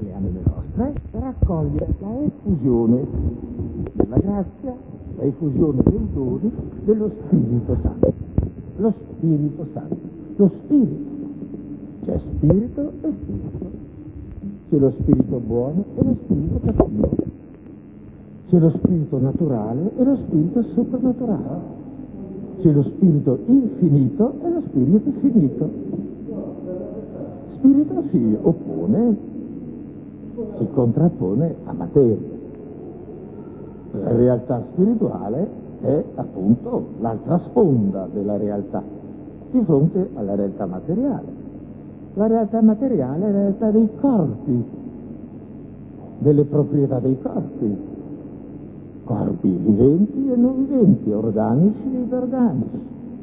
alle anime nostre per accogliere la effusione della grazia, la effusione dei doni dello Spirito Santo. Lo Spirito Santo, lo Spirito. C'è spirito e spirito. C'è lo spirito buono e lo spirito cattivo. C'è lo spirito naturale e lo spirito soprannaturale. C'è lo spirito infinito e lo spirito finito. Spirito si oppone, si contrappone a materia. La realtà spirituale è appunto l'altra sponda della realtà, di fronte alla realtà materiale. La realtà materiale è la realtà dei corpi, delle proprietà dei corpi. Corpi viventi e non viventi, organici e inorganici.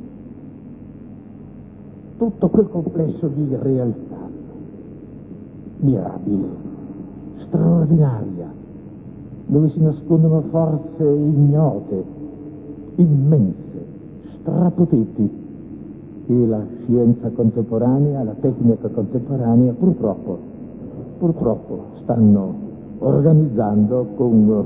Tutto quel complesso di realtà mirabile, straordinaria, dove si nascondono forze ignote, immense, strapotenti, che la scienza contemporanea, la tecnica contemporanea purtroppo stanno organizzando con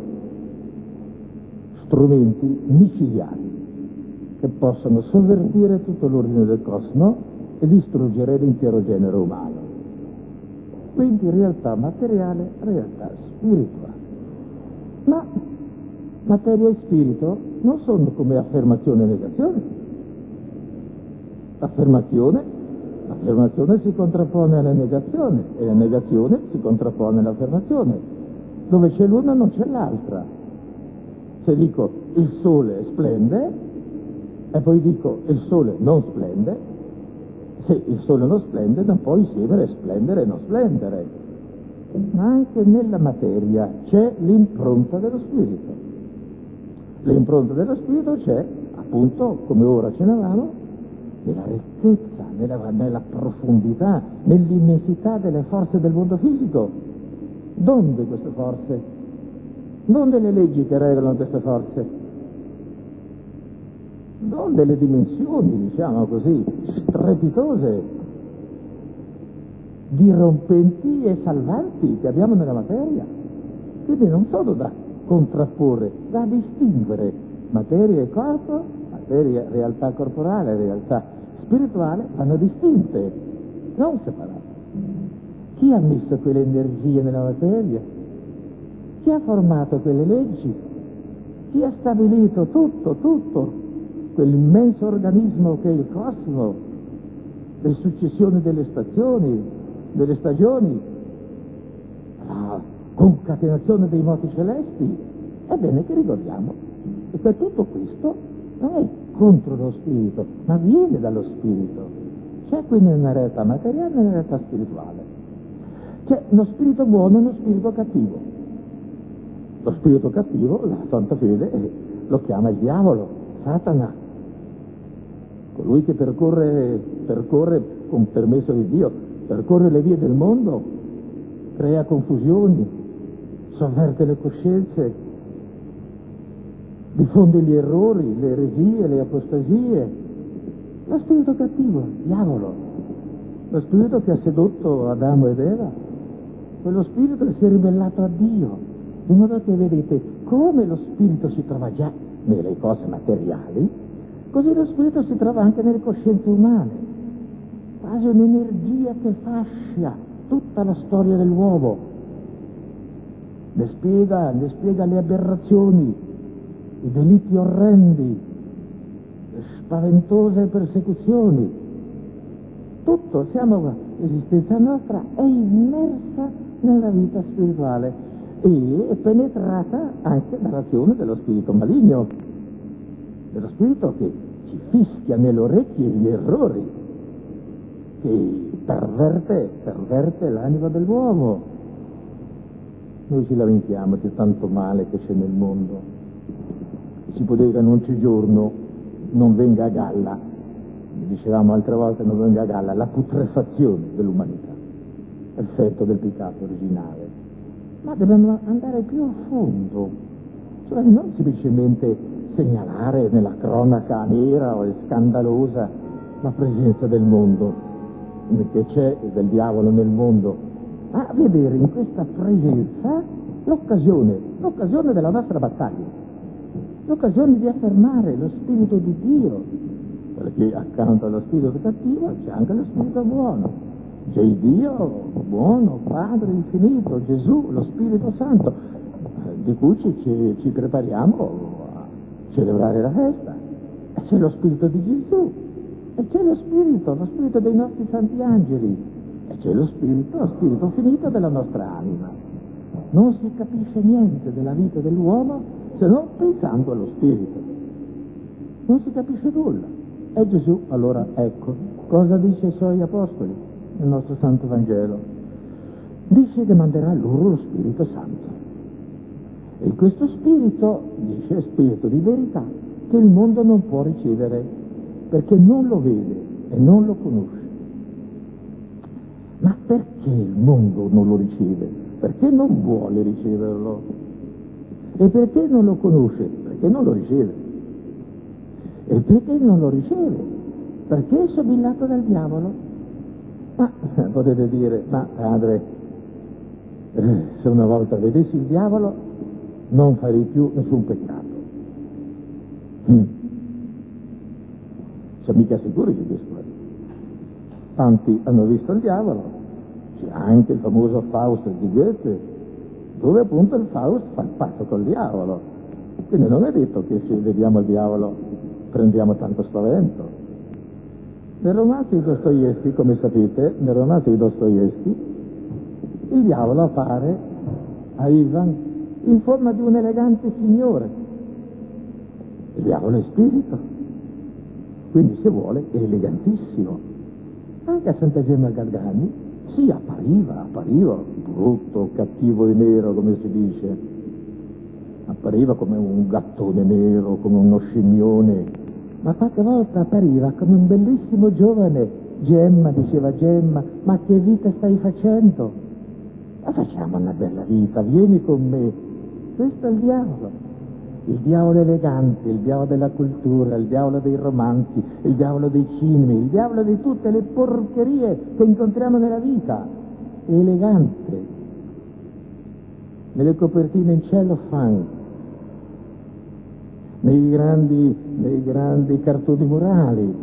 strumenti micidiali che possono sovvertire tutto l'ordine del cosmo e distruggere l'intero genere umano. Quindi realtà materiale, realtà spirituale. Ma materia e spirito non sono come affermazione e negazione. L'affermazione si contrappone alla negazione e la negazione si contrappone all'affermazione. Dove c'è l'una non c'è l'altra. Se dico il sole splende e poi dico il sole non splende, se il sole non splende non può insieme splendere e non splendere. Ma anche nella materia c'è l'impronta dello spirito. L'impronta dello spirito c'è, appunto, come ora cenavamo, nella ricchezza, nella profondità, nell'immensità delle forze del mondo fisico. Donde queste forze? Non delle leggi che regolano queste forze, non delle dimensioni, diciamo così, strepitose, dirompenti e salvanti che abbiamo nella materia. Quindi non sono da contrapporre, da distinguere materia e corpo, materia, realtà corporale, realtà spirituale, vanno distinte, non separate. Chi ha messo quelle energie nella materia? Chi ha formato quelle leggi? Chi ha stabilito tutto, quell'immenso organismo che è il cosmo, le successioni delle stagioni, la concatenazione dei moti celesti? È bene che ricordiamo che tutto questo non è contro lo spirito, ma viene dallo spirito. C'è quindi una realtà materiale e una realtà spirituale. C'è uno spirito buono e uno spirito cattivo. Lo spirito cattivo, la Santa Fede, lo chiama il diavolo, Satana, colui che percorre con permesso di Dio, percorre le vie del mondo, crea confusioni, sovverte le coscienze, diffonde gli errori, le eresie, le apostasie. Lo spirito cattivo, diavolo, lo spirito che ha sedotto Adamo ed Eva, quello spirito che si è ribellato a Dio. In modo che vedete come lo spirito si trova già nelle cose materiali, così lo spirito si trova anche nelle coscienze umane, quasi un'energia che fascia tutta la storia dell'uomo, ne spiega le aberrazioni, i delitti orrendi, le spaventose persecuzioni. Tutto, l'esistenza nostra è immersa nella vita spirituale e è penetrata anche dall'azione dello spirito maligno, dello spirito che ci fischia nelle orecchie gli errori, che perverte l'anima dell'uomo. Noi ci lamentiamo di tanto male che c'è nel mondo. Si poteva che non c'è giorno non venga a galla, dicevamo altre volte, non venga a galla la putrefazione dell'umanità, effetto del peccato originale. Ma dobbiamo andare più a fondo, cioè non semplicemente segnalare nella cronaca nera o scandalosa la presenza del mondo, che c'è del diavolo nel mondo, a vedere in questa presenza l'occasione della nostra battaglia, l'occasione di affermare lo Spirito di Dio, perché accanto allo Spirito cattivo c'è anche lo Spirito buono. C'è il Dio buono, Padre infinito, Gesù, lo Spirito Santo, di cui ci prepariamo a celebrare la festa. E c'è lo Spirito di Gesù, e c'è lo Spirito dei nostri santi angeli, e c'è lo Spirito finito della nostra anima. Non si capisce niente della vita dell'uomo se non pensando allo Spirito. Non si capisce nulla. E Gesù, allora, ecco, cosa dice ai suoi apostoli nel nostro Santo Vangelo? Dice che manderà loro lo Spirito Santo. E questo Spirito, dice, è Spirito di verità, che il mondo non può ricevere, perché non lo vede e non lo conosce. Ma perché il mondo non lo riceve? Perché non vuole riceverlo. E perché non lo conosce? Perché non lo riceve. E perché non lo riceve? Perché è somigliato dal diavolo. Ma potete dire, ma padre, se una volta vedessi il diavolo non farei più nessun peccato. Siamo mica sicuri di questo. Tanti hanno visto il diavolo, c'è anche il famoso Faust di Goethe, dove appunto il Faust fa il patto col diavolo. Quindi non è detto che se vediamo il diavolo prendiamo tanto spavento. Nel romanzo di Dostoevskij, come sapete, nel romanzo di Dostoevskij, il diavolo appare a Ivan in forma di un elegante signore. Il diavolo è spirito, quindi se vuole è elegantissimo. Anche a Santa Gemma Galgani, sì, appariva, brutto, cattivo e nero, come si dice. Appariva come un gattone nero, come uno scimmione, ma qualche volta appariva come un bellissimo giovane. Gemma, diceva Gemma, ma che vita stai facendo? Ma facciamo una bella vita, vieni con me. Questo è il diavolo elegante, il diavolo della cultura, il diavolo dei romanzi, il diavolo dei cinemi, il diavolo di tutte le porcherie che incontriamo nella vita. È elegante, nelle copertine in cellophane, nei grandi cartoni murali.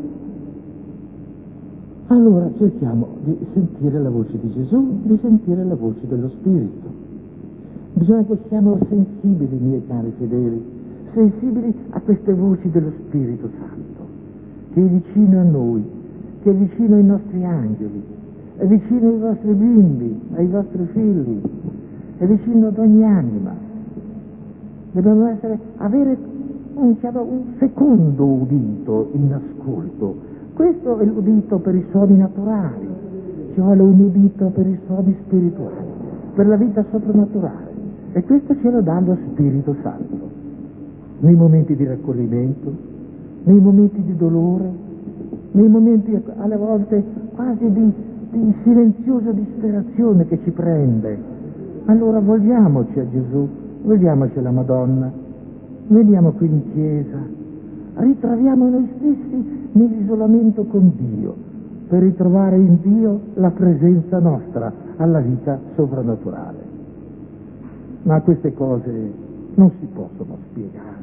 Allora cerchiamo di sentire la voce di Gesù, di sentire la voce dello Spirito. Bisogna che siamo sensibili, miei cari fedeli, sensibili a queste voci dello Spirito Santo, che è vicino a noi, che è vicino ai nostri angeli, è vicino ai vostri bimbi, ai vostri figli, è vicino ad ogni anima. Dobbiamo avere un secondo udito in ascolto. Questo è l'udito per i suoni naturali, ci vuole un udito per i suoni spirituali, per la vita soprannaturale. E questo ce lo dà lo Spirito Santo, nei momenti di raccoglimento, nei momenti di dolore, nei momenti alle volte quasi di silenziosa disperazione che ci prende. Allora volgiamoci a Gesù, volgiamoci alla Madonna, veniamo qui in chiesa, ritroviamo noi stessi nell'isolamento con Dio, per ritrovare in Dio la presenza nostra alla vita soprannaturale. Ma queste cose non si possono spiegare.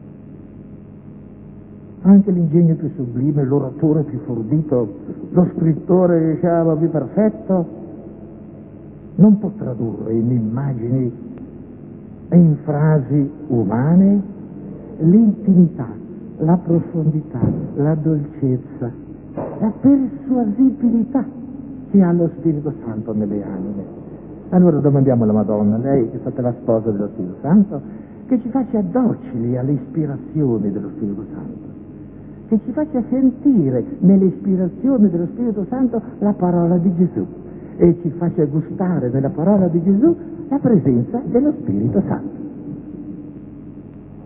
Anche l'ingegno più sublime, l'oratore più fortito, lo scrittore, diciamo, più perfetto, non può tradurre in immagini e in frasi umane l'intimità, la profondità, la dolcezza, la persuasibilità che ha lo Spirito Santo nelle anime. Allora domandiamo alla Madonna, lei che è stata la sposa dello Spirito Santo, che ci faccia docili alle ispirazioni dello Spirito Santo, che ci faccia sentire nelle ispirazioni dello Spirito Santo la parola di Gesù e ci faccia gustare nella parola di Gesù la presenza dello Spirito Santo.